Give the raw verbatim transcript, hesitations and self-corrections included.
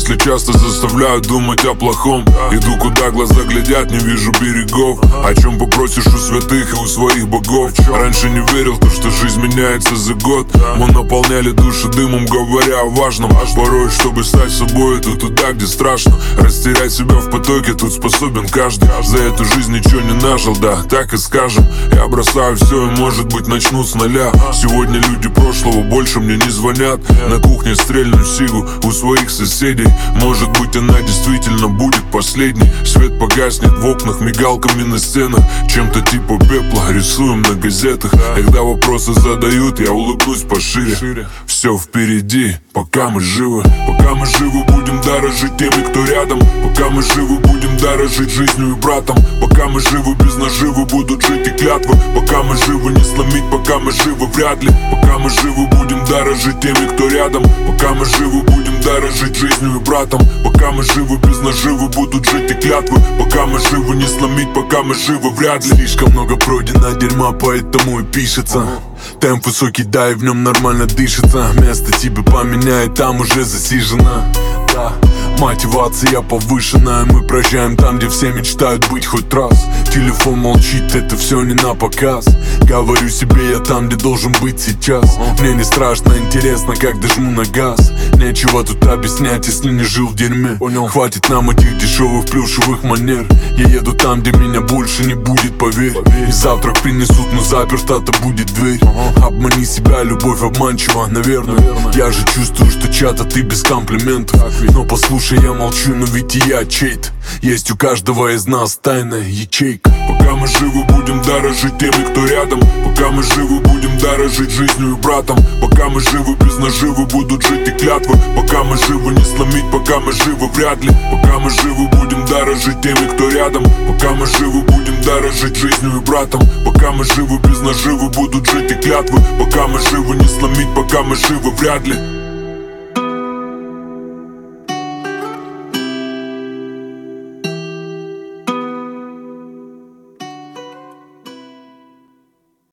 мысли часто заставляют думать о плохом. Иду куда глаза глядят, не вижу берегов. О чем попросишь у святых и у своих богов? Раньше не верил в то, что жизнь меняется за год. Мы наполняли души дымом, говоря о важном. Порой, чтобы стать собой, это туда, где страшно. Растерять себя в потоке тут способен каждый. За эту жизнь ничего не нажил, да, так и скажем. Я бросаю все и, может быть, начну с нуля. Сегодня люди прошлого больше мне не звонят. На кухне стрельну сигу у своих соседей. Может быть, она действительно будет последней. Свет погаснет в окнах мигалками на стенах. Чем-то типа пепла рисуем на газетах. Когда вопросы задают, я улыбнусь пошире. Все впереди, пока мы живы. Пока мы живы, будем дорожить теми, кто рядом. Пока мы живы, будем дорожить жизнью и братом. Пока мы живы, без наживы будут жить и клятвы. Пока мы живы, не сломить, пока мы живы, вряд ли. Пока мы живы, будем дорожить теми, кто рядом. Пока мы живы, будем дорожить жизнью и братом. Пока мы живы, без наживы будут жить и клятвы. Пока мы живы, не сломить, пока мы живы, вряд ли. Слишком много пройдено дерьма, поэтому и пишется. Темп высокий, да, и в нем нормально дышится. Место тебе поменяет, там уже засижено. Да, мотивация повышенная. Мы проезжаем там, где все мечтают быть хоть раз. Телефон молчит, это все не на показ. Говорю себе, я там, где должен быть сейчас. Мне не страшно, интересно, как дожму на газ. Нечего тут объяснять, если не жил в дерьме. Хватит нам этих дешевых плюшевых манер. Я еду там, где меня больше не будет, поверь. И завтрак принесут, но заперта-то будет дверь. Обмани себя, любовь обманчива, наверное. Я же чувствую, что чата ты без комплиментов. Но послушай, я молчу, но ведь и я чей-то. Есть у каждого из нас тайная ячейка. Пока мы живы, будем дорожить теми, кто рядом. Пока мы живы, будем дорожить жизнью и братом. Пока мы живы, без наживы будут жить и клятвы. Пока мы живы, не сломить, пока мы живы, вряд ли. Пока мы живы, будем дорожить теми, кто рядом. Пока мы живы, будем дорожить жизнью и братом. Пока мы живы, без наживы будут жить и клятвы. Пока мы живы, не сломить, пока мы живы, вряд ли.